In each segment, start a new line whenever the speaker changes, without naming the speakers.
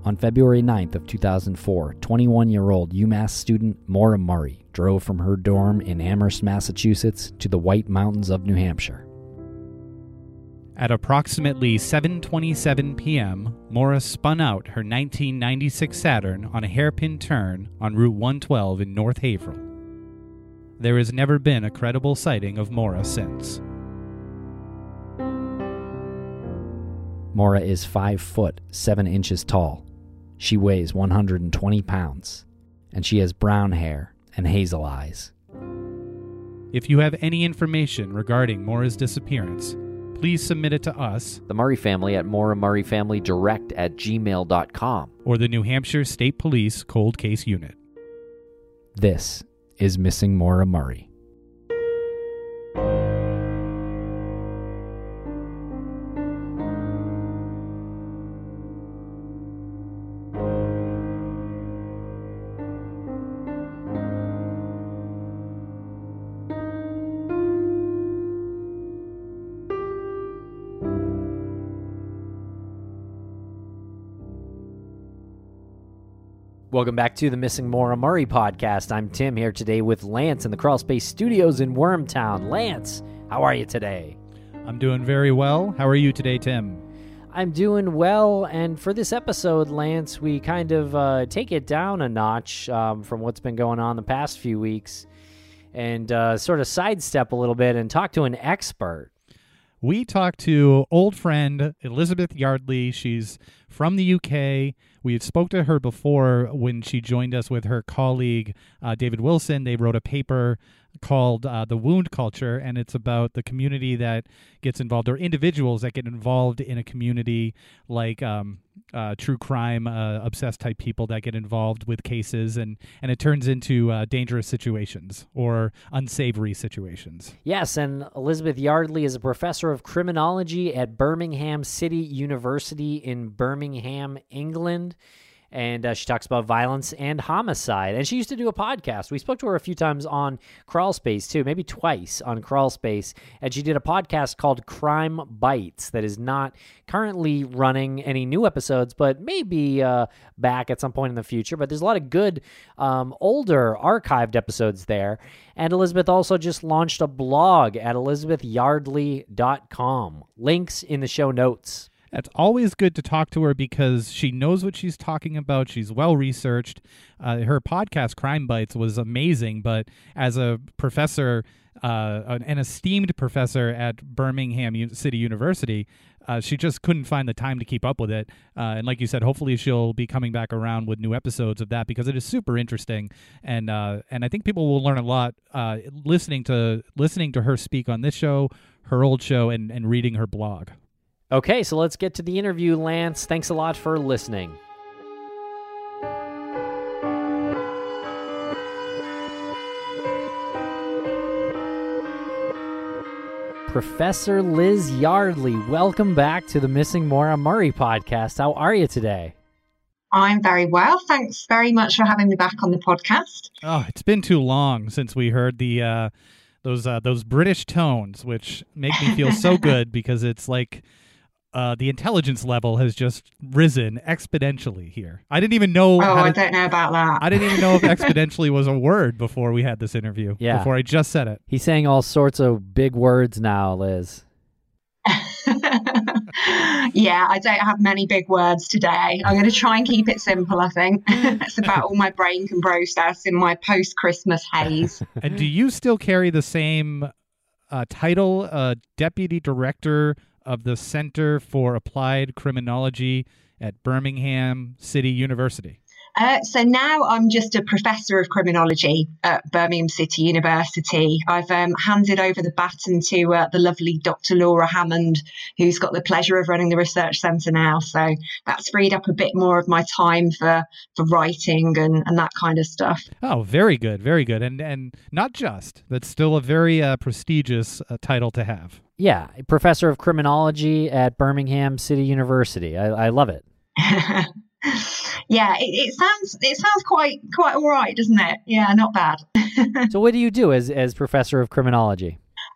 On February 9th of 2004, 21-year-old UMass student Maura Murray drove from her dorm in Amherst, Massachusetts to the White Mountains of New Hampshire.
At approximately 7:27 p.m., Maura spun out her 1996 Saturn on a hairpin turn on Route 112 in North Haverhill. There has never been a credible sighting of Maura since.
Maura is 5 foot 7 inches tall. She weighs 120 pounds, and she has brown hair and hazel eyes.
If you have any information regarding Maura's disappearance, please submit it to us,
The Murray Family at MauraMurrayFamilyDirect@gmail.com.
or the New Hampshire State Police Cold Case Unit.
This is Missing Maura Murray. Welcome back to the Missing Maura Murray podcast. I'm Tim here today with Lance in the Crawl Space Studios in Wormtown. Lance, how are you today?
I'm doing very well. How are you today, Tim?
I'm doing well, and for this episode, Lance, we kind of take it down a notch from what's been going on the past few weeks and sort of sidestep a little bit and talk to an expert.
We talked to old friend Elizabeth Yardley. She's from the UK. We had spoke to her before when she joined us with her colleague, David Wilson. They wrote a paper called The Wound Culture, and it's about the community that gets involved, or individuals that get involved in a community, like true crime, obsessed type people that get involved with cases, and it turns into dangerous situations or unsavory situations.
Yes, and Elizabeth Yardley is a professor of criminology at Birmingham City University in Birmingham, England. And she talks about violence and homicide. And she used to do a podcast. We spoke to her a few times on Crawl Space, too, maybe twice on Crawl Space. And she did a podcast called Crime Bites that is not currently running any new episodes, but maybe back at some point in the future. But there's a lot of good older archived episodes there. And Elizabeth also just launched a blog at ElizabethYardley.com. Links in the show notes.
It's always good to talk to her because she knows what she's talking about. She's well-researched. Her podcast, Crime Bites, was amazing, but as a professor, an esteemed professor at Birmingham City University, she just couldn't find the time to keep up with it. And like you said, hopefully she'll be coming back around with new episodes of that because it is super interesting. And I think people will learn a lot listening to her speak on this show, her old show, and reading her blog.
Okay, so let's get to the interview, Lance. Thanks a lot for listening. Professor Liz Yardley, welcome back to the Missing Maura Murray podcast. How are you today?
I'm very well. Thanks very much for having me back on the podcast.
Oh, it's been too long since we heard those British tones, which make me feel so good because it's like the intelligence level has just risen exponentially here. I didn't even know.
I don't know about that.
I didn't even know if exponentially was a word before we had this interview.
Yeah.
Before I just said it.
He's saying all sorts of big words now, Liz.
Yeah, I don't have many big words today. I'm going to try and keep it simple, I think. It's about all my brain can process in my post-Christmas haze.
And do you still carry the same title, Deputy Director of the Center for Applied Criminology at Birmingham City University?
So now I'm just a professor of criminology at Birmingham City University. I've handed over the baton to the lovely Dr. Laura Hammond, who's got the pleasure of running the research centre now. So that's freed up a bit more of my time for writing and that kind of stuff.
Oh, very good, very good. And not just. That's still a very prestigious title to have.
Yeah, professor of criminology at Birmingham City University. I love it.
Yeah, it sounds quite all right, doesn't it? Yeah, not bad.
So what do you do as professor of criminology?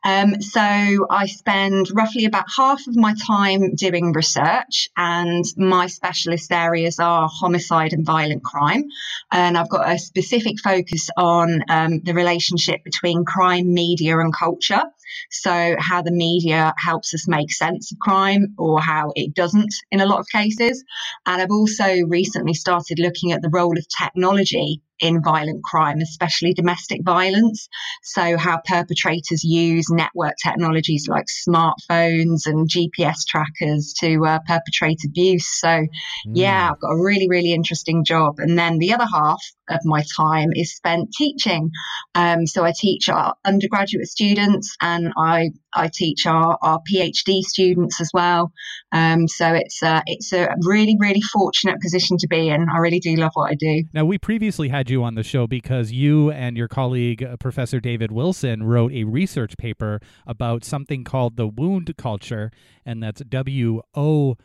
So I spend roughly about half of my time doing research, and my specialist areas are homicide and violent crime. And I've got a specific focus on the relationship between crime, media and culture. So how the media helps us make sense of crime or how it doesn't in a lot of cases. And I've also recently started looking at the role of technology in violent crime, especially domestic violence. So how perpetrators use network technologies like smartphones and GPS trackers to perpetrate abuse. So yeah, I've got a really, really interesting job. And then the other half of my time is spent teaching. So I teach our undergraduate students, and I teach our PhD students as well. So it's a really, really fortunate position to be in. I really do love what I do.
Now, we previously had you on the show because you and your colleague, Professor David Wilson, wrote a research paper about something called the wound culture, and that's WOUND,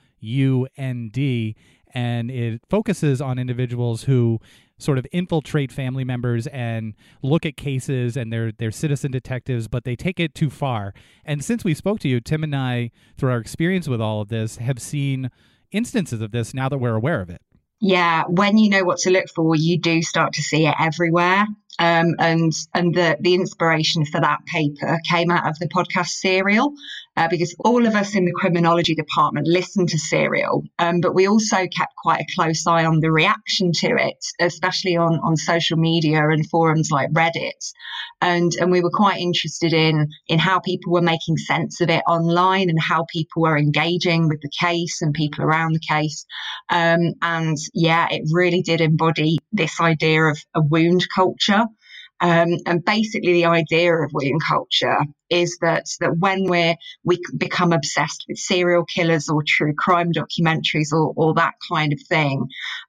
and it focuses on individuals who sort of infiltrate family members and look at cases, and they're citizen detectives, but they take it too far. And since we spoke to you, Tim and I, through our experience with all of this, have seen instances of this now that we're aware of it.
Yeah, when you know what to look for, you do start to see it everywhere. And the inspiration for that paper came out of the podcast Serial, because all of us in the criminology department listened to Serial, but we also kept quite a close eye on the reaction to it, especially on social media and forums like Reddit. And we were quite interested in how people were making sense of it online and how people were engaging with the case and people around the case. And yeah, it really did embody this idea of a wound culture. And basically the idea of wound culture is that when we become obsessed with serial killers or true crime documentaries or that kind of thing,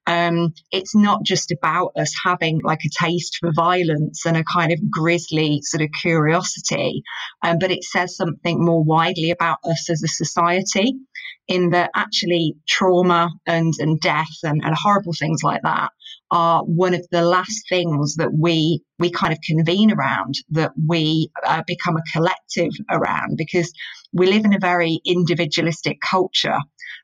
it's not just about us having like a taste for violence and a kind of grisly sort of curiosity, but it says something more widely about us as a society, in that actually trauma and death and horrible things like that are one of the last things that we kind of convene around, that we become a collective around, because we live in a very individualistic culture.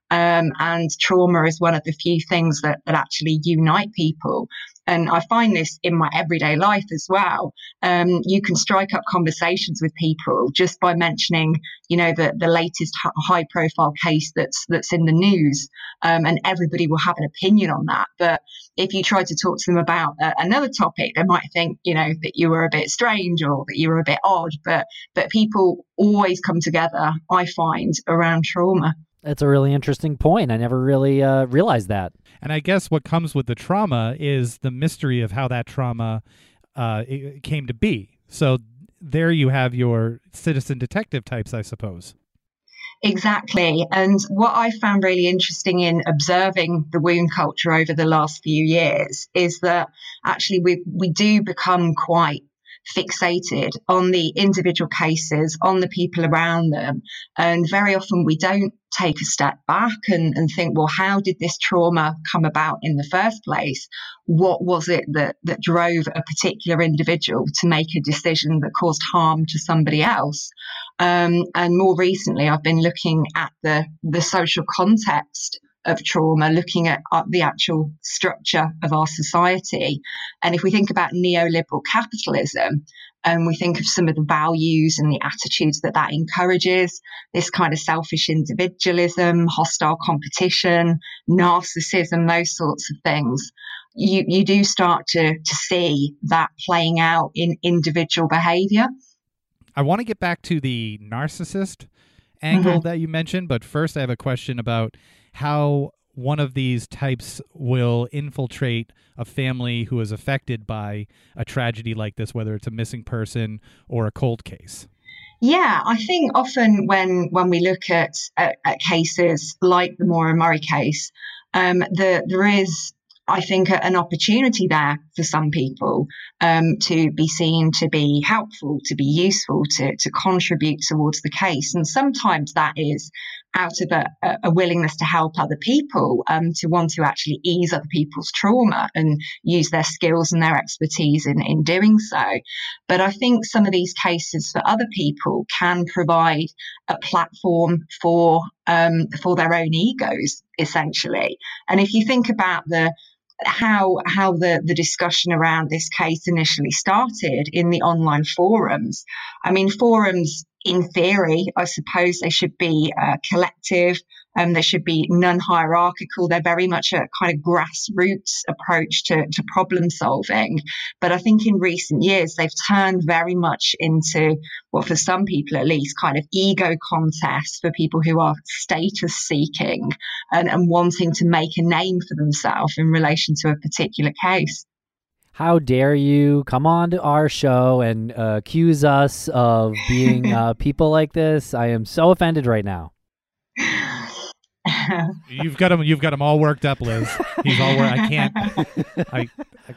And trauma is one of the few things that actually unite people. And I find this in my everyday life as well. You can strike up conversations with people just by mentioning, the latest high profile case that's in the news. And everybody will have an opinion on that. But if you try to talk to them about another topic, they might think, that you were a bit strange or that you were a bit odd. But people always come together, I find, around trauma.
That's a really interesting point. I never really realized that.
And I guess what comes with the trauma is the mystery of how that trauma it came to be. So there you have your citizen detective types, I suppose.
Exactly. And what I found really interesting in observing the wound culture over the last few years is that actually we do become quite fixated on the individual cases, on the people around them. And very often we don't take a step back and think, well, how did this trauma come about in the first place? What was it that drove a particular individual to make a decision that caused harm to somebody else? And more recently, I've been looking at the social context of trauma, looking at the actual structure of our society. And if we think about neoliberal capitalism, and we think of some of the values and the attitudes that encourages, this kind of selfish individualism, hostile competition, narcissism, those sorts of things, you do start to see that playing out in individual behavior.
I want to get back to the narcissist angle that you mentioned, but first I have a question about how one of these types will infiltrate a family who is affected by a tragedy like this, whether it's a missing person or a cold case.
Yeah, I think often when we look at cases like the Maura Murray case, there is, I think, an opportunity there for some people, to be seen to be helpful, to be useful, to contribute towards the case. And sometimes that is out of a willingness to help other people, to want to actually ease other people's trauma and use their skills and their expertise in doing so. But I think some of these cases for other people can provide a platform for their own egos, essentially. And if you think about how the discussion around this case initially started in the online forums. I mean, forums, in theory, I suppose they should be collective, they should be non-hierarchical. They're very much a kind of grassroots approach to problem solving. But I think in recent years, they've turned very much into, well, for some people at least, kind of ego contests for people who are status seeking and wanting to make a name for themselves in relation to a particular case.
How dare you come on to our show and accuse us of being people like this? I am so offended right now.
You've got him all worked up, Liz. He's all worked. I can't.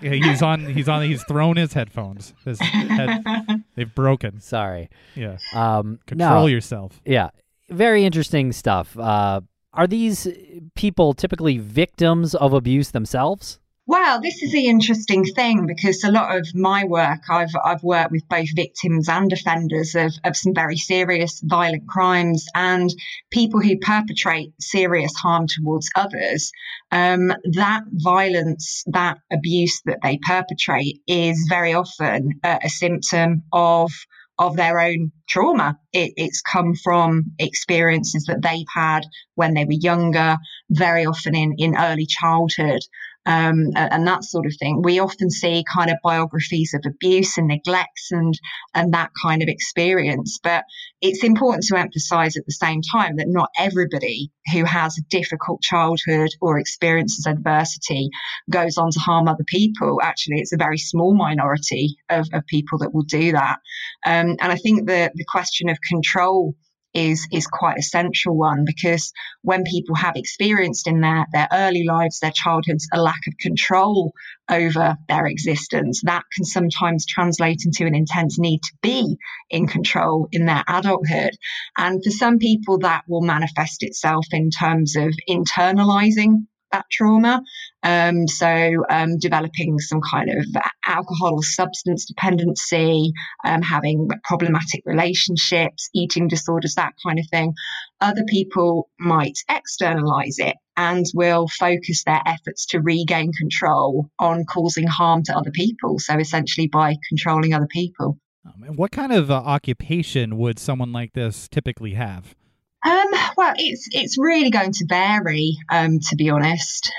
He's thrown his headphones. They've broken.
Sorry.
Yeah. Control yourself.
Yeah. Very interesting stuff. Are these people typically victims of abuse themselves?
Well, this is the interesting thing, because a lot of my work, I've worked with both victims and offenders of some very serious violent crimes, and people who perpetrate serious harm towards others. That violence, that abuse that they perpetrate is very often a symptom of their own trauma. It's come from experiences that they've had when they were younger, very often in early childhood. And that sort of thing. We often see kind of biographies of abuse and neglect and that kind of experience. But it's important to emphasize at the same time that not everybody who has a difficult childhood or experiences adversity goes on to harm other people. Actually, it's a very small minority of people that will do that. And I think the question of control is quite a central one, because when people have experienced in their early lives, their childhoods, a lack of control over their existence, that can sometimes translate into an intense need to be in control in their adulthood. And for some people, that will manifest itself in terms of internalizing that trauma. Developing some kind of alcohol or substance dependency, having problematic relationships, eating disorders, that kind of thing. Other people might externalize it and will focus their efforts to regain control on causing harm to other people. So essentially by controlling other people.
What kind of occupation would someone like this typically have?
Well, it's really going to vary, to be honest.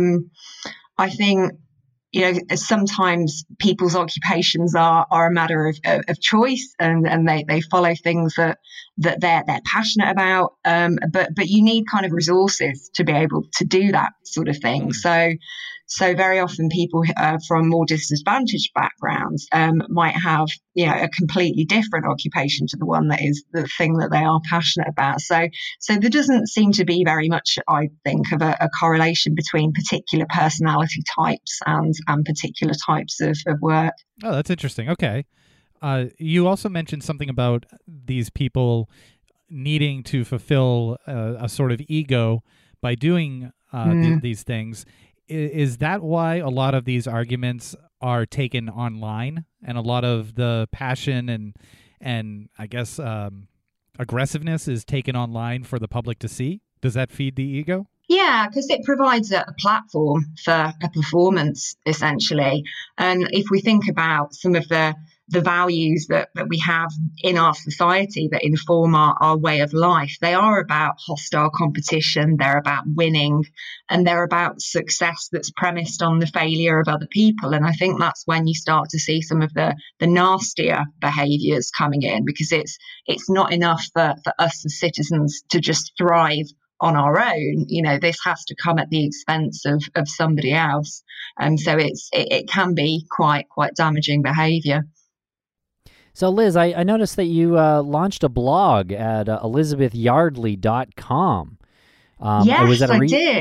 I think, sometimes people's occupations are a matter of choice, and they follow things that they're passionate about. But you need kind of resources to be able to do that sort of thing. So very often people from more disadvantaged backgrounds might have, a completely different occupation to the one that is the thing that they are passionate about. So there doesn't seem to be very much, I think, of a correlation between particular personality types and particular types of work.
Oh, that's interesting. Okay. You also mentioned something about these people needing to fulfill a sort of ego by doing these things. Is that why a lot of these arguments are taken online, and a lot of the passion and I guess aggressiveness is taken online for the public to see? Does that feed the ego?
Yeah, because it provides a platform for a performance, essentially. And if we think about some of the values that we have in our society that inform our way of life, they are about hostile competition, they're about winning, and they're about success that's premised on the failure of other people. And I think that's when you start to see some of the nastier behaviours coming in, because it's not enough for us as citizens to just thrive on our own. This has to come at the expense of somebody else. And so it can be quite damaging behaviour.
So, Liz, I noticed that you launched a blog at elizabethyardley.com.
Yes, I did.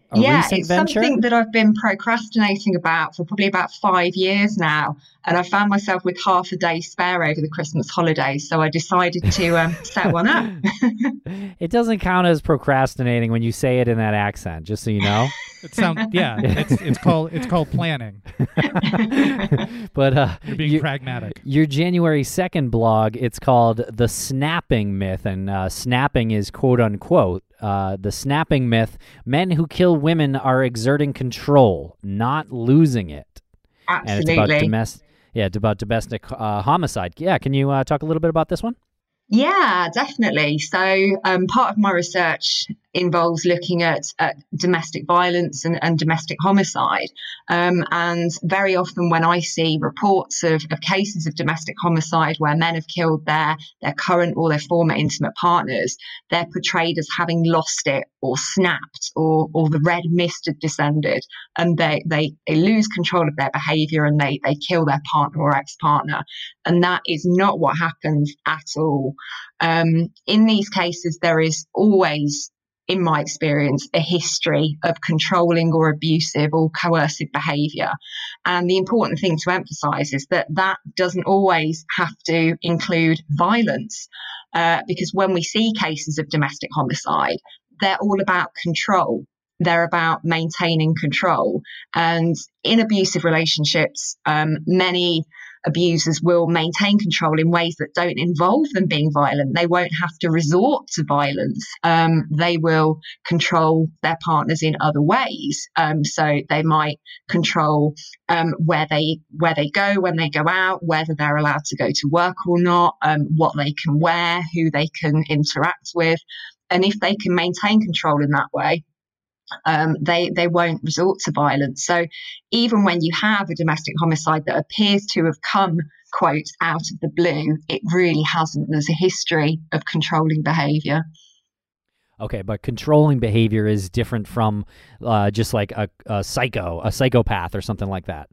recent
it's
venture?
something that I've been procrastinating about for probably about 5 years now. And I found myself with half a day spare over the Christmas holidays. So I decided to set one up.
It doesn't count as procrastinating when you say it in that accent, just so you know.
It sounds it's called planning.
But
you're being pragmatic.
Your January 2nd blog, it's called The Snapping Myth, and snapping is quote unquote. The snapping myth: men who kill women are exerting control, not losing it.
Absolutely.
And it's about domestic homicide. Yeah, can you talk a little bit about this one?
Yeah, definitely. So part of my research involves looking at domestic violence and domestic homicide. And very often when I see reports of cases of domestic homicide where men have killed their current or their former intimate partners, they're portrayed as having lost it or snapped or the red mist had descended, and they lose control of their behaviour and they kill their partner or ex-partner. And that is not what happens at all. In these cases, there is always, in my experience, a history of controlling or abusive or coercive behaviour. And the important thing to emphasise is that doesn't always have to include violence, because when we see cases of domestic homicide, they're all about control. They're about maintaining control. And in abusive relationships, many abusers will maintain control in ways that don't involve them being violent. They won't have to resort to violence. They will control their partners in other ways. So they might control where they go when they go out, whether they're allowed to go to work or not, what they can wear, who they can interact with. And if they can maintain control in that way, they won't resort to violence. So even when you have a domestic homicide that appears to have come, quote, out of the blue, it really hasn't. There's a history of controlling behaviour.
Okay, but controlling behavior is different from just like a psychopath or something like that.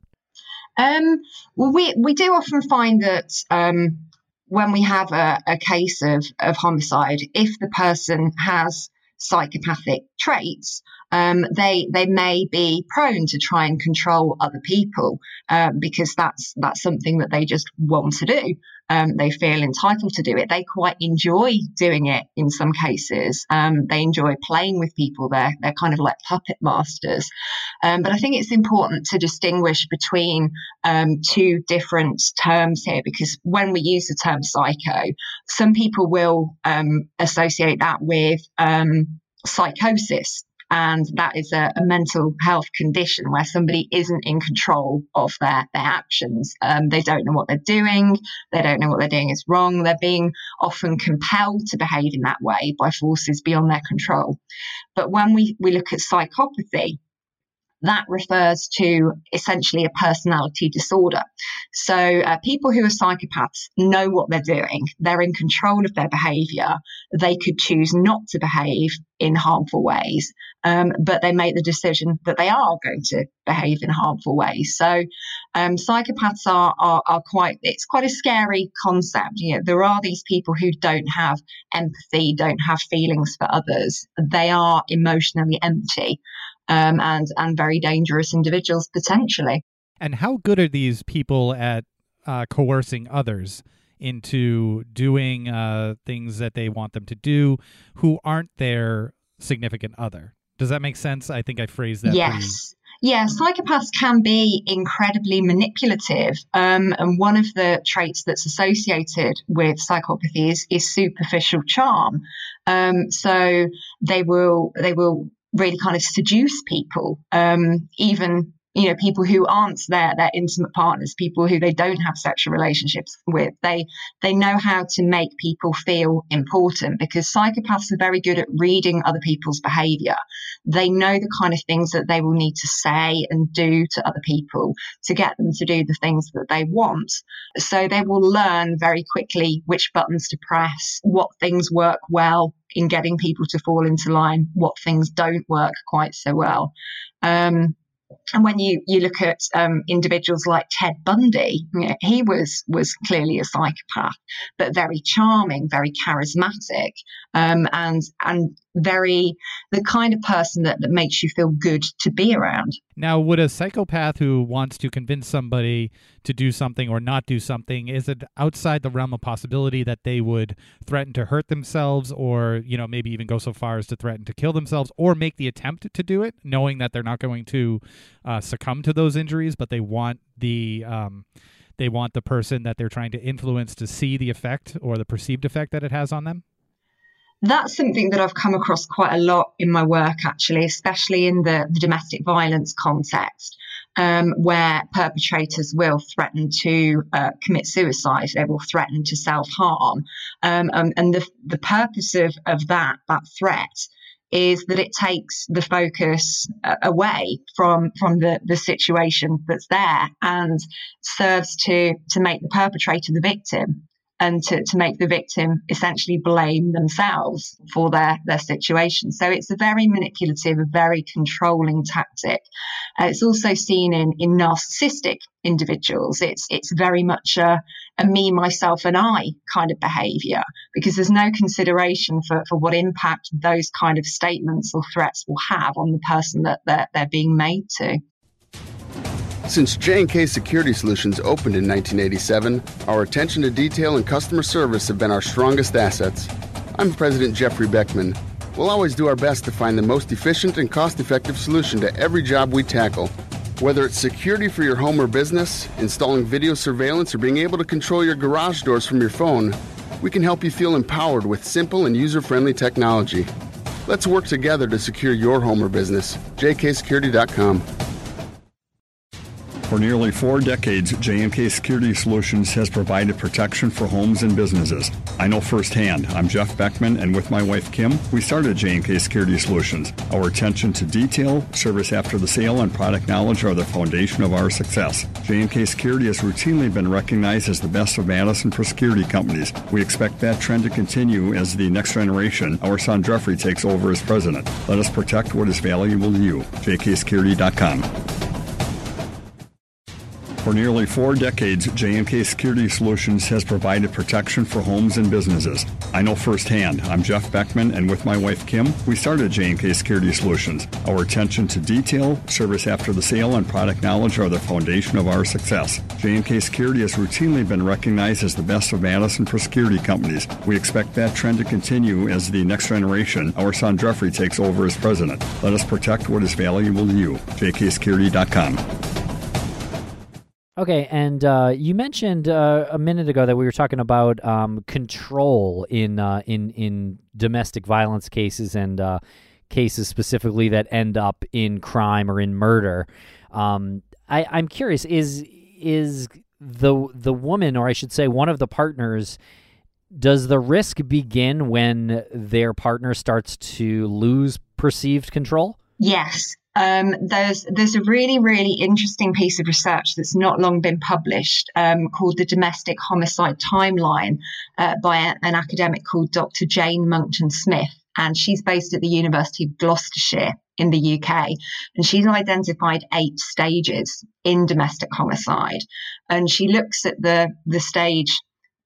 Well, we do often find that when we have a case of homicide, if the person has psychopathic traits, they may be prone to try and control other people because that's something that they just want to do. They feel entitled to do it. They quite enjoy doing it in some cases. They enjoy playing with people. They're kind of like puppet masters. But I think it's important to distinguish between two different terms here, because when we use the term psycho, some people will associate that with psychosis. And that is a mental health condition where somebody isn't in control of their actions. They don't know what they're doing. They don't know what they're doing is wrong. They're being often compelled to behave in that way by forces beyond their control. But when we look at psychopathy, that refers to essentially a personality disorder. So people who are psychopaths know what they're doing. They're in control of their behaviour. They could choose not to behave in harmful ways, but they make the decision that they are going to behave in harmful ways. So psychopaths are quite a scary concept. You know, there are these people who don't have empathy, don't have feelings for others. They are emotionally empty. And very dangerous individuals potentially.
And how good are these people at coercing others into doing things that they want them to do who aren't their significant other? Does that make sense? I think I phrased that.
Yes. Yeah, psychopaths can be incredibly manipulative. And one of the traits that's associated with psychopathy is superficial charm. So they will really kind of seduce people, even, you know, people who aren't their intimate partners, people who they don't have sexual relationships with. They know how to make people feel important, because psychopaths are very good at reading other people's behaviour. They know the kind of things that they will need to say and do to other people to get them to do the things that they want. So they will learn very quickly which buttons to press, what things work well in getting people to fall into line, what things don't work quite so well. And when you look at individuals like Ted Bundy, you know, he was clearly a psychopath, but very charming, very charismatic, and the kind of person that makes you feel good to be around.
Now, would a psychopath who wants to convince somebody to do something or not do something, is it outside the realm of possibility that they would threaten to hurt themselves, or, maybe even go so far as to threaten to kill themselves, or make the attempt to do it, knowing that they're not going to succumb to those injuries, but they want the person that they're trying to influence to see the effect or the perceived effect that it has on them?
That's something that I've come across quite a lot in my work, actually, especially in the domestic violence context, where perpetrators will threaten to commit suicide. They will threaten to self-harm. And the purpose of that threat is that it takes the focus away from the situation that's there, and serves to make the perpetrator the victim, and to make the victim essentially blame themselves for their situation. So it's a very manipulative, a very controlling tactic. It's also seen in narcissistic individuals. It's very much a me, myself, and I kind of behaviour, because there's no consideration for what impact those kind of statements or threats will have on the person that they're being made to.
Since J&K Security Solutions opened in 1987, our attention to detail and customer service have been our strongest assets. I'm President Jeffrey Beckman. We'll always do our best to find the most efficient and cost-effective solution to every job we tackle. Whether it's security for your home or business, installing video surveillance, or being able to control your garage doors from your phone, we can help you feel empowered with simple and user-friendly technology. Let's work together to secure your home or business. jksecurity.com.
For nearly 4 decades, J&K Security Solutions has provided protection for homes and businesses. I know firsthand. I'm Jeff Beckman, and with my wife, Kim, we started J&K Security Solutions. Our attention to detail, service after the sale, and product knowledge are the foundation of our success. J&K Security has routinely been recognized as the best of Madison for security companies. We expect that trend to continue as the next generation, our son Jeffrey, takes over as president. Let us protect what is valuable to you. jksecurity.com. For nearly 4 decades, J&K Security Solutions has provided protection for homes and businesses. I know firsthand. I'm Jeff Beckman, and with my wife, Kim, we started J&K Security Solutions. Our attention to detail, service after the sale, and product knowledge are the foundation of our success. J&K Security has routinely been recognized as the best of Madison for security companies. We expect that trend to continue as the next generation, our son Jeffrey, takes over as president. Let us protect what is valuable to you. jksecurity.com.
Okay, and you mentioned a minute ago that we were talking about control in domestic violence cases, and cases specifically that end up in crime or in murder. I'm curious: is the woman, or I should say, one of the partners, does the risk begin when their partner starts to lose perceived control?
Yes. There's a really, really interesting piece of research that's not long been published called the Domestic Homicide Timeline by an academic called Dr. Jane Monckton Smith. And she's based at the University of Gloucestershire in the UK. And she's identified 8 stages in domestic homicide. And she looks at the stages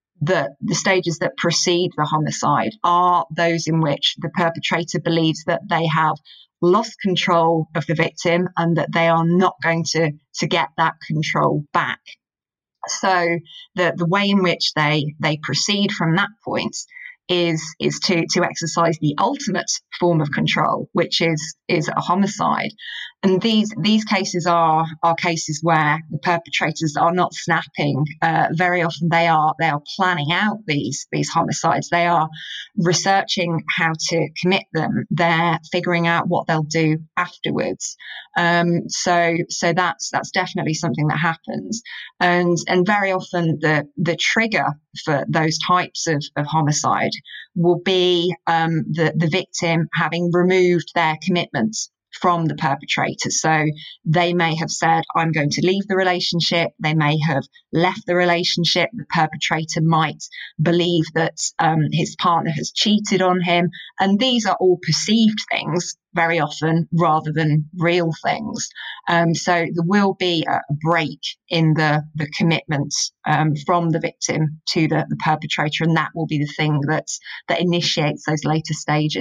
that precede the homicide are those in which the perpetrator believes that they have lost control of the victim and that they are not going to get that control back. So the way in which they proceed from that point is to exercise the ultimate form of control, which is a homicide. And these cases are cases where the perpetrators are not snapping. Very often they are planning out these homicides. They are researching how to commit them. They're figuring out what they'll do afterwards. So that's definitely something that happens. And very often the trigger for those types of homicide will be the victim having removed their commitments from the perpetrator. So they may have said, I'm going to leave the relationship. They may have left the relationship. The perpetrator might believe that his partner has cheated on him. And these are all perceived things very often rather than real things. So there will be a break in the commitment from the victim to the perpetrator. And that will be the thing that initiates those later stages.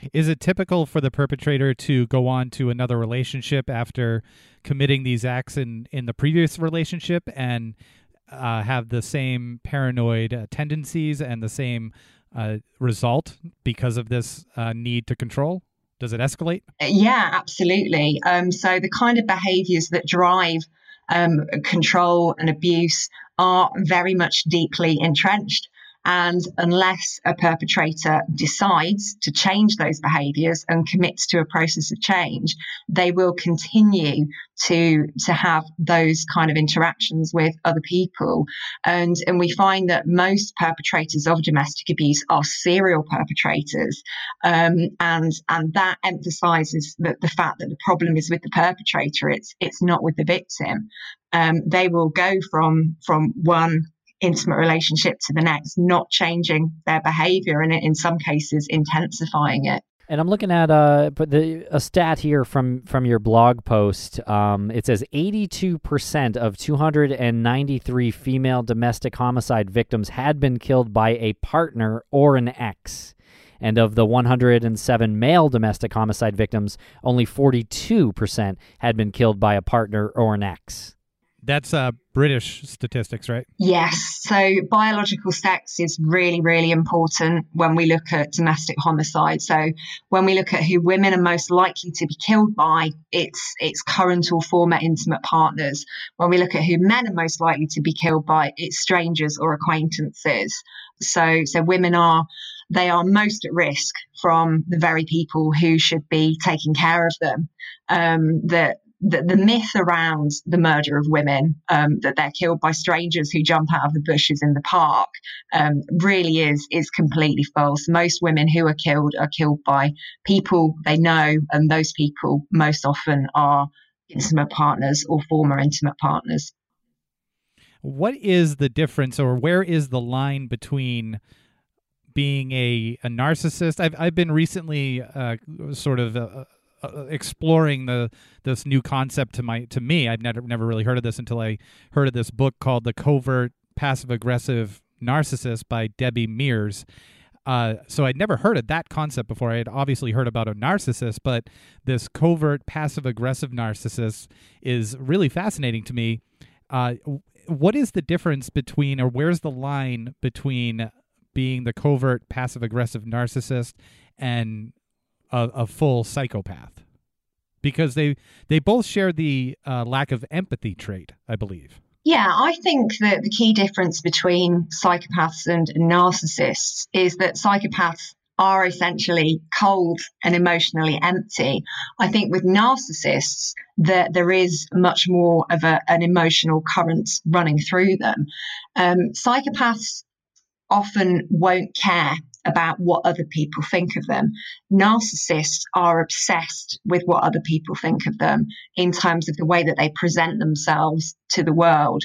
Is it typical for the perpetrator to go on to another relationship after committing these acts in the previous relationship and have the same paranoid tendencies and the same result because of this need to control? Does it escalate?
Yeah, absolutely. So the kind of behaviors that drive control and abuse are very much deeply entrenched. And unless a perpetrator decides to change those behaviors and commits to a process of change, they will continue to have those kind of interactions with other people. And we find that most perpetrators of domestic abuse are serial perpetrators. And that emphasizes the fact that the problem is with the perpetrator. It's not with the victim. They will go from one intimate relationship to the next, not changing their behavior, and in some cases intensifying it.
And I'm looking at a stat here from your blog post. It says 82% of 293 female domestic homicide victims had been killed by a partner or an ex. And of the 107 male domestic homicide victims, only 42% had been killed by a partner or an ex.
That's British statistics, right?
Yes. So biological sex is really, really important when we look at domestic homicide. So when we look at who women are most likely to be killed by, it's current or former intimate partners. When we look at who men are most likely to be killed by, it's strangers or acquaintances. So women are most at risk from the very people who should be taking care of them. The myth around the murder of women, that they're killed by strangers who jump out of the bushes in the park, really is completely false. Most women who are killed by people they know, and those people most often are intimate partners or former intimate partners.
What is the difference, or where is the line between being a narcissist? I've been recently exploring this new concept to me. I'd never really heard of this until I heard of this book called The Covert Passive-Aggressive Narcissist by Debbie Mears. So I'd never heard of that concept before. I had obviously heard about a narcissist, but this covert passive-aggressive narcissist is really fascinating to me. What is the difference between, or where's the line between being the covert passive-aggressive narcissist and a full psychopath? Because they both share the lack of empathy trait, I believe.
Yeah, I think that the key difference between psychopaths and narcissists is that psychopaths are essentially cold and emotionally empty. I think with narcissists, there is much more of an emotional current running through them. Psychopaths often won't care about what other people think of them. Narcissists are obsessed with what other people think of them in terms of the way that they present themselves to the world.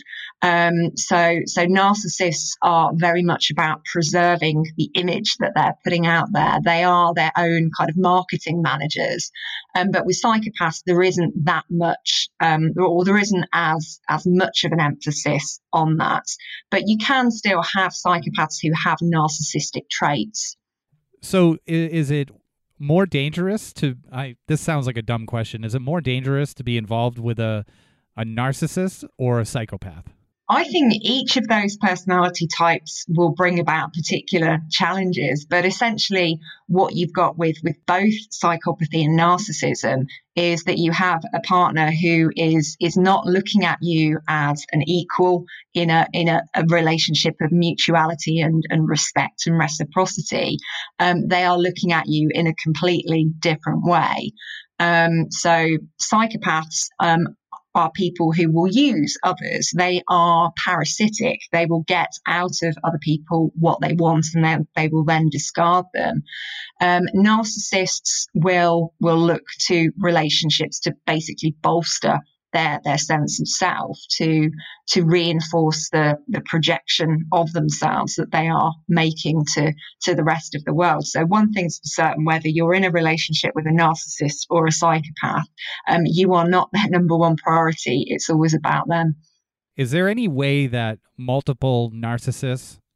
So narcissists are very much about preserving the image that they're putting out there. They are their own kind of marketing managers. But with psychopaths, there isn't that much, or there isn't as much of an emphasis on that. But you can still have psychopaths who have narcissistic traits.
So is it more dangerous to, this sounds like a dumb question, is it more dangerous to be involved with a narcissist or a psychopath?
I think each of those personality types will bring about particular challenges, but essentially what you've got with both psychopathy and narcissism is that you have a partner who is not looking at you as an equal in a relationship of mutuality and respect and reciprocity. They are looking at you in a completely different way. So psychopaths are people who will use others. They are parasitic. They will get out of other people what they want, and then they will then discard them. Narcissists will look to relationships to basically bolster their sense of self, to reinforce the projection of themselves that they are making to the rest of the world. So one thing's for certain, whether you're in a relationship with a narcissist or a psychopath, you are not their number one priority. It's always about them.
Is there any way that multiple narcissists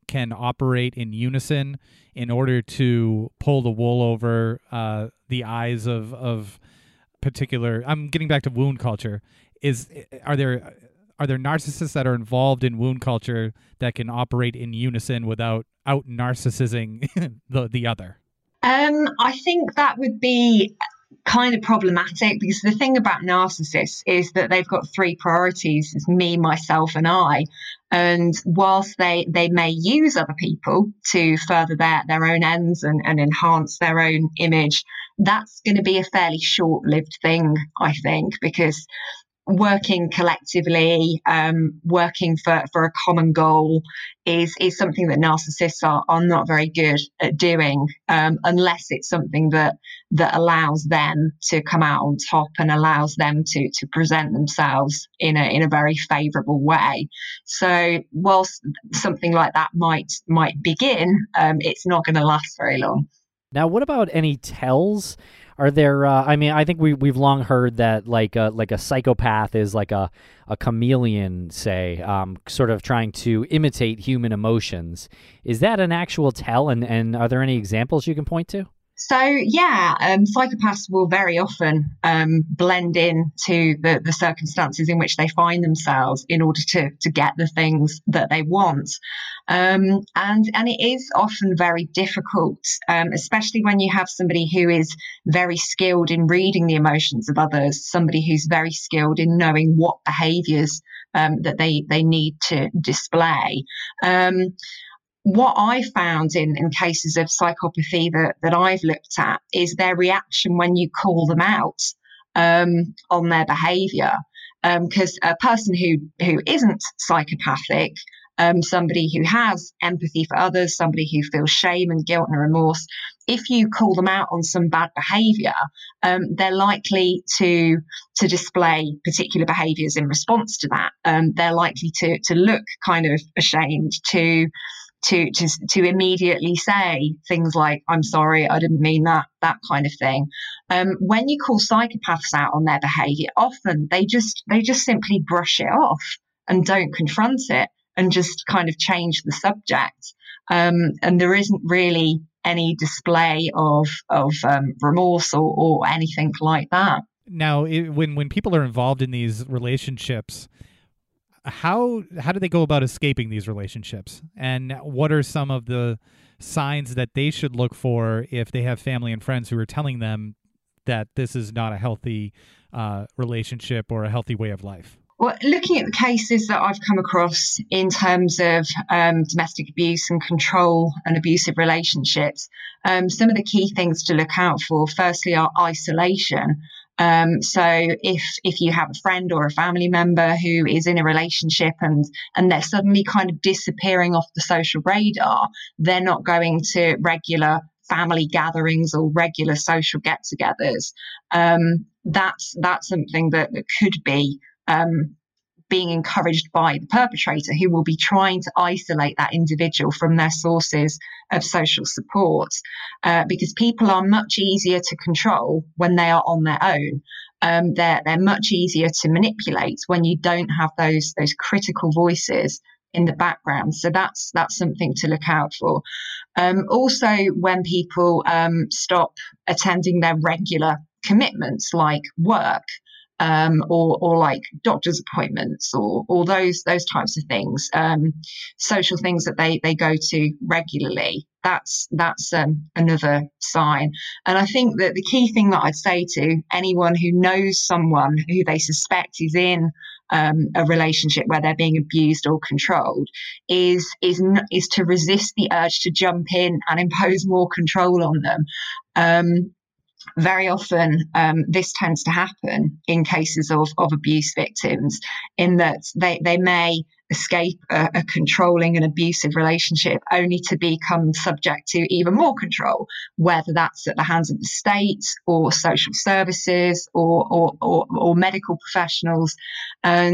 can operate in unison in order to pull the wool over the eyes of particular. I'm getting back to wound culture. Are there narcissists that are involved in wound culture that can operate in unison without out narcissizing the other?
I think that would be kind of problematic, because the thing about narcissists is that they've got three priorities: it's me, myself, and I. And whilst they may use other people to further their own ends and enhance their own image, that's going to be a fairly short-lived thing, I think, because working collectively, working for a common goal is something that narcissists are not very good at doing, unless it's something that allows them to come out on top and allows them to present themselves in a very favourable way. So whilst something like that might begin, it's not going to last very long.
Now, what about any tells? Are there? I mean, I think we've long heard that like a psychopath is like a chameleon, say, sort of trying to imitate human emotions. Is that an actual tell? And are there any examples you can point to?
So, yeah, psychopaths will very often blend in to the circumstances in which they find themselves in order to get the things that they want. And it is often very difficult, especially when you have somebody who is very skilled in reading the emotions of others, somebody who's very skilled in knowing what behaviours that they need to display. What I found in cases of psychopathy that I've looked at is their reaction when you call them out on their behaviour. Because a person who isn't psychopathic, somebody who has empathy for others, somebody who feels shame and guilt and remorse, if you call them out on some bad behaviour, they're likely to display particular behaviours in response to that. They're likely to look kind of ashamed, to immediately say things like, "I'm sorry, I didn't mean that," that kind of thing. When you call psychopaths out on their behaviour, often they just simply brush it off and don't confront it and just kind of change the subject. And there isn't really any display of remorse or anything like that.
Now, when people are involved in these relationships, how do they go about escaping these relationships? And what are some of the signs that they should look for if they have family and friends who are telling them that this is not a healthy relationship or a healthy way of life?
Well, looking at the cases that I've come across in terms of domestic abuse and control and abusive relationships, some of the key things to look out for, firstly, are isolation. So if you have a friend or a family member who is in a relationship and they're suddenly kind of disappearing off the social radar, they're not going to regular family gatherings or regular social get-togethers. That's something that could be being encouraged by the perpetrator, who will be trying to isolate that individual from their sources of social support, because people are much easier to control when they are on their own. They're much easier to manipulate when you don't have those critical voices in the background. So that's something to look out for. Also, when people stop attending their regular commitments like work, or like doctor's appointments or those types of things, social things that they go to regularly, that's another sign. And I think that the key thing that I'd say to anyone who knows someone who they suspect is in a relationship where they're being abused or controlled is to resist the urge to jump in and impose more control on them. Very often, this tends to happen in cases of abuse victims, in that they may escape a controlling and abusive relationship only to become subject to even more control, whether that's at the hands of the state or social services or medical professionals. And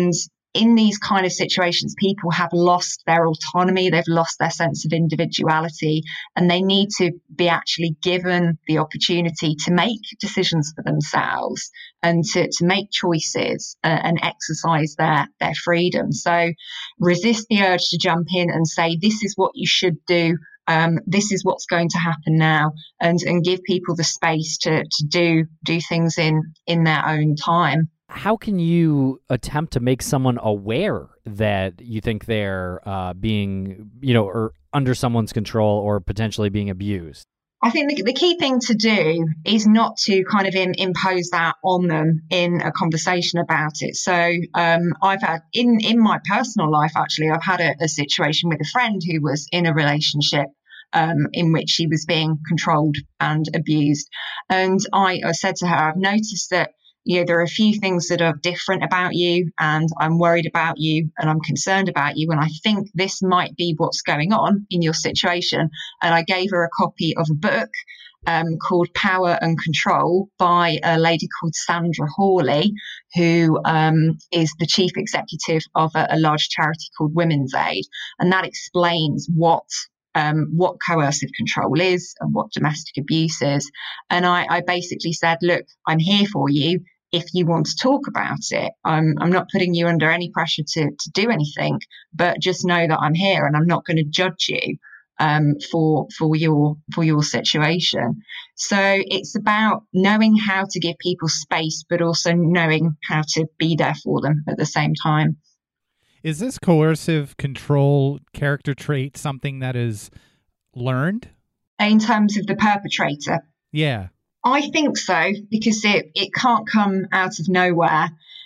in these kind of situations, people have lost their autonomy, they've lost their sense of individuality, and they need to be actually given the opportunity to make decisions for themselves and to make choices and exercise their freedom. So resist the urge to jump in and say, this is what you should do. This is what's going to happen now, and give people the space to do things in their own time.
How can you attempt to make someone aware that you think they're being, or under someone's control or potentially being abused?
I think the key thing to do is not to kind of impose that on them in a conversation about it. So I've had in my personal life, actually, I've had a situation with a friend who was in a relationship in which she was being controlled and abused. And I said to her, I've noticed that there are a few things that are different about you, and I'm worried about you, and I'm concerned about you, and I think this might be what's going on in your situation. And I gave her a copy of a book called Power and Control by a lady called Sandra Hawley, who is the chief executive of a large charity called Women's Aid. And that explains what coercive control is and what domestic abuse is. And I basically said, look, I'm here for you if you want to talk about it. I'm not putting you under any pressure to do anything, but just know that I'm here and I'm not going to judge you for your situation. So it's about knowing how to give people space, but also knowing how to be there for them at the same time.
Is this coercive control character trait something that is learned?
In terms of the perpetrator?
Yeah.
I think so, because it can't come out of nowhere.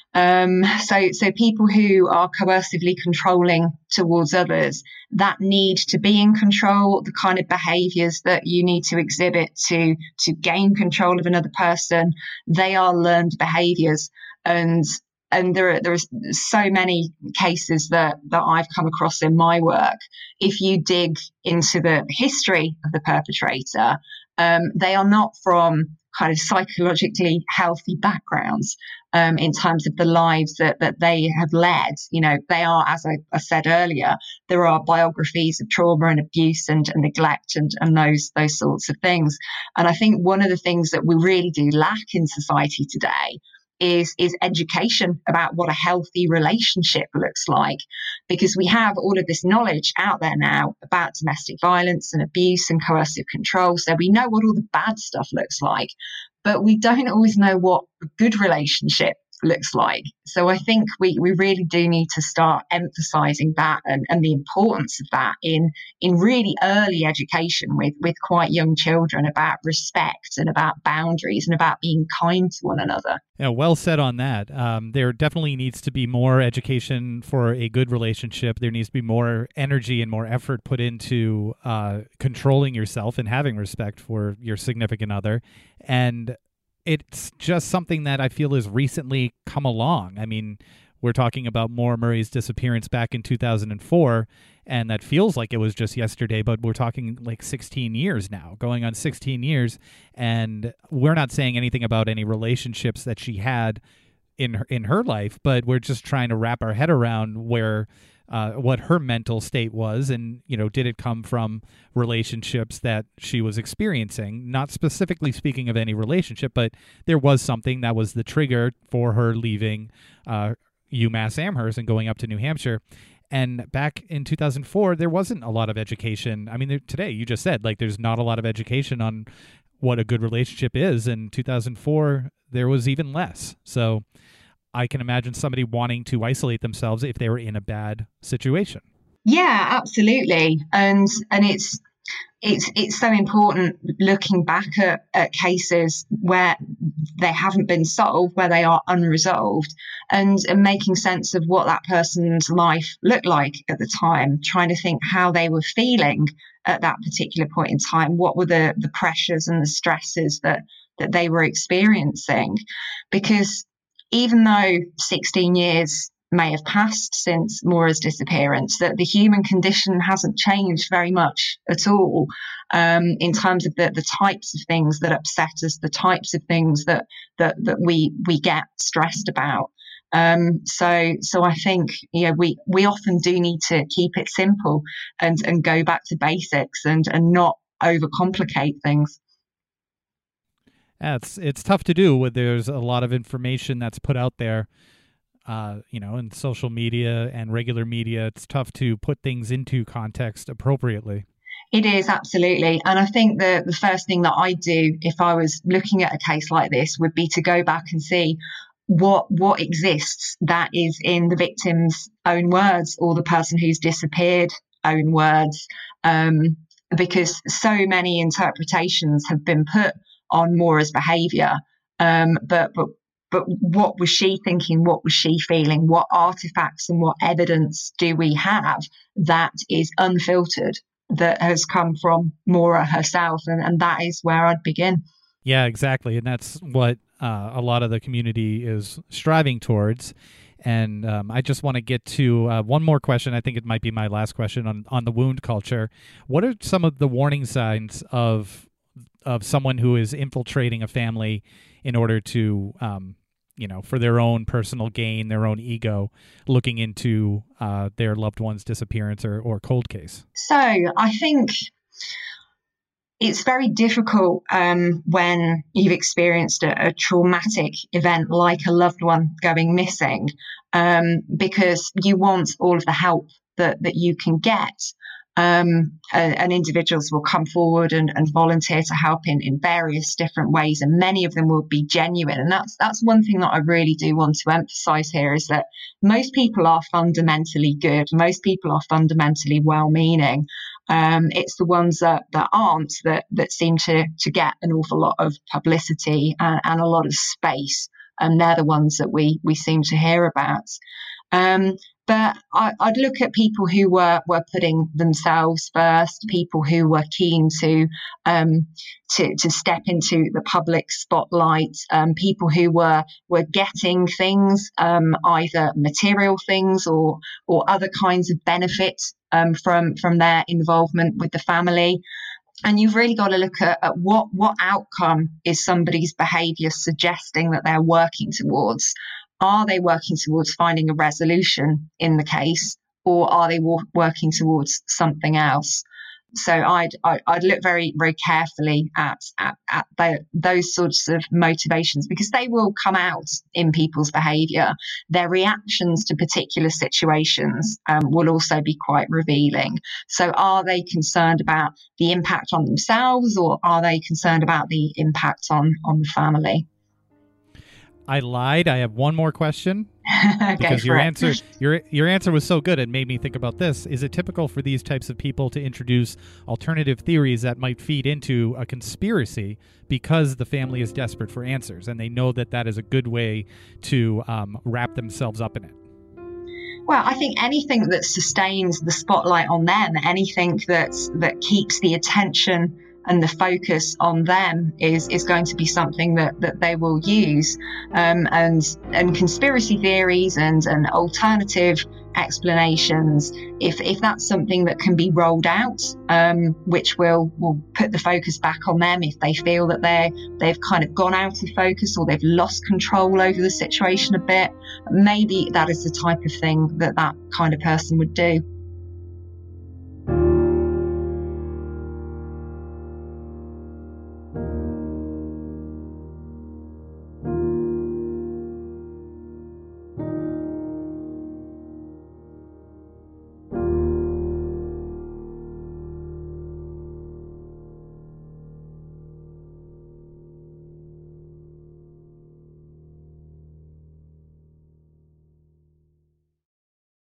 So people who are coercively controlling towards others, that need to be in control, the kind of behaviours that you need to exhibit to gain control of another person, they are learned behaviours. And there are so many cases that I've come across in my work. If you dig into the history of the perpetrator, they are not from kind of psychologically healthy backgrounds in terms of the lives that they have led. They are, as I said earlier, there are biographies of trauma and abuse and neglect and those sorts of things. And I think one of the things that we really do lack in society today is education about what a healthy relationship looks like, because we have all of this knowledge out there now about domestic violence and abuse and coercive control. So we know what all the bad stuff looks like, but we don't always know what a good relationship looks like. So I think we really do need to start emphasizing that and the importance of that in really early education with quite young children, about respect and about boundaries and about being kind to one another.
Yeah, well said on that. There definitely needs to be more education for a good relationship. There needs to be more energy and more effort put into controlling yourself and having respect for your significant other. And it's just something that I feel has recently come along. I mean, we're talking about Maura Murray's disappearance back in 2004, and that feels like it was just yesterday, but we're talking like 16 years now, going on 16 years, and we're not saying anything about any relationships that she had in her life, but we're just trying to wrap our head around where what her mental state was, and did it come from relationships that she was experiencing? Not specifically speaking of any relationship, but there was something that was the trigger for her leaving UMass Amherst and going up to New Hampshire. And back in 2004, there wasn't a lot of education. I mean, today you just said there's not a lot of education on what a good relationship is. In 2004, there was even less. So I can imagine somebody wanting to isolate themselves if they were in a bad situation.
Yeah, absolutely. And it's so important looking back at cases where they haven't been solved, where they are unresolved, and making sense of what that person's life looked like at the time, trying to think how they were feeling at that particular point in time. What were the pressures and the stresses that they were experiencing? Because even though 16 years may have passed since Maura's disappearance, that the human condition hasn't changed very much at all in terms of the types of things that upset us, the types of things that we get stressed about. So I think, we often do need to keep it simple and go back to basics and not overcomplicate things.
Yeah, it's tough to do when there's a lot of information that's put out there, in social media and regular media. It's tough to put things into context appropriately.
It is, absolutely. And I think the first thing that I'd do if I was looking at a case like this would be to go back and see what exists that is in the victim's own words or the person who's disappeared own words, because so many interpretations have been put on Maura's behaviour. But what was she thinking? What was she feeling? What artifacts and what evidence do we have that is unfiltered, that has come from Maura herself? And that is where I'd begin.
Yeah, exactly. And that's what a lot of the community is striving towards. And I just want to get to one more question. I think it might be my last question on the wound culture. What are some of the warning signs of someone who is infiltrating a family in order to, for their own personal gain, their own ego, looking into their loved one's disappearance or cold case?
So I think it's very difficult when you've experienced a traumatic event like a loved one going missing, because you want all of the help that you can get. And individuals will come forward and volunteer to help in various different ways, and many of them will be genuine. And that's one thing that I really do want to emphasize here, is that most people are fundamentally good. Most people are fundamentally well-meaning. It's the ones that aren't that seem to get an awful lot of publicity and a lot of space, and they're the ones that we seem to hear about. But I'd look at people who were putting themselves first, people who were keen to step into the public spotlight, people who were getting things, either material things or other kinds of benefits from their involvement with the family. And you've really got to look at what outcome is somebody's behaviour suggesting that they're working towards. Are they working towards finding a resolution in the case, or are they working towards something else? So I'd look very, very carefully at those sorts of motivations, because they will come out in people's behaviour. Their reactions to particular situations will also be quite revealing. So are they concerned about the impact on themselves, or are they concerned about the impact on the family?
I lied. I have one more question because your answer was so good. It made me think about this. Is it typical for these types of people to introduce alternative theories that might feed into a conspiracy because the family is desperate for answers and they know that is a good way to wrap themselves up in it?
Well, I think anything that sustains the spotlight on them, anything that keeps the attention and the focus on them is going to be something that they will use. And conspiracy theories and alternative explanations, if that's something that can be rolled out, which will put the focus back on them if they feel that they've kind of gone out of focus or they've lost control over the situation a bit, maybe that is the type of thing that kind of person would do.